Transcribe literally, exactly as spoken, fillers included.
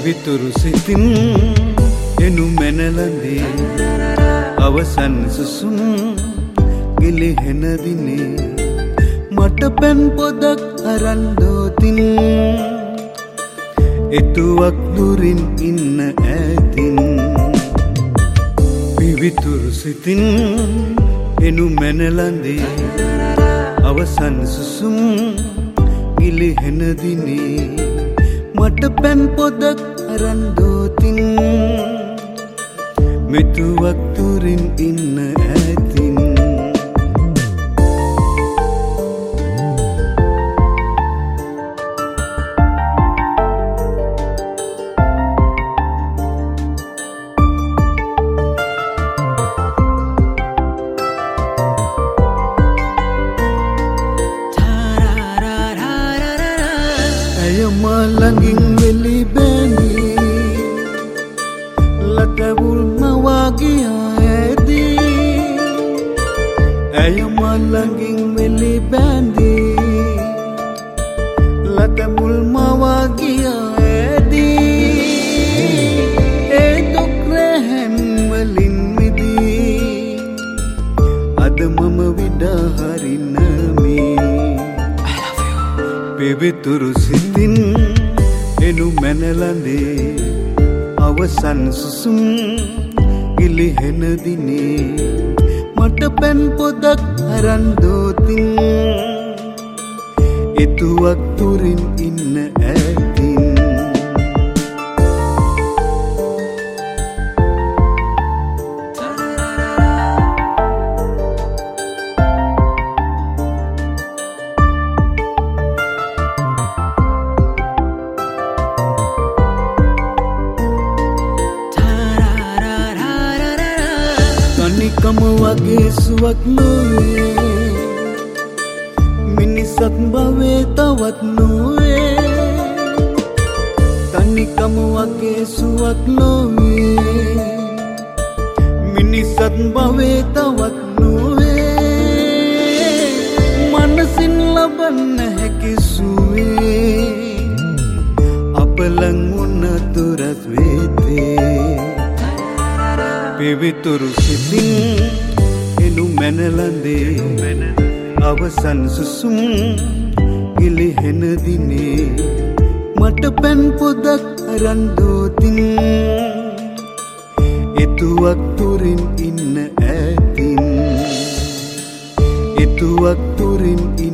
පිවිතුරු සිතින් එනු මැනලඳේ අවසන් සුසුම් ගිලිහෙන දිනේ මට පෙන් පොදක් අරන් දෝතින් එතුවක් දුරින් ඉන්න ඈතින් පිවිතුරු සිතින් එනු මැනලඳේ අවසන් සුසුම් ගිලිහෙන දිනේ මට පෙන් පොදක් අරන් දෝතින් මෙතුවක් දුරින් ඉන්න ඈතින් ළඟින් වෙලි බැඳී ලතවුල් මවාගියා ඇදී ඇය මළඟින් වෙලි බැඳී ලතවුල් මවාගියා ඇදී ඒ දුක් රැහැන් වලින් මිදී අද මම විඩා හරිනමි පිවිතුරු සිතින් එනු මැනලඳේ අවසන් සුසුම් ගිලිහෙන දිනේ මට පෙන් පොදක් අරන් දෝතින් එතුවක් දුරින් ඉන්න ඈතින් තනිකම වගේ සුවක් නොවේ මිනිසත් බවේ තවත් නොවේ තනිකම වගේ සුවක් නොවේ මිනිසත් බවේ තවත් නොවේ මනසින් ලබන්න හැකි සුවේ අපලං උන දුරස් වේතේ පිවිතුරු සිතින් එනු මැනලඳේ අවසන් සුසුම් ගිලිහෙන දිනේ මට පෙන් පොදක් අරන් දෝතින් එතුවක් දුරින් ඉන්න ඈතින් එතුවක් දුරින් ඉන්න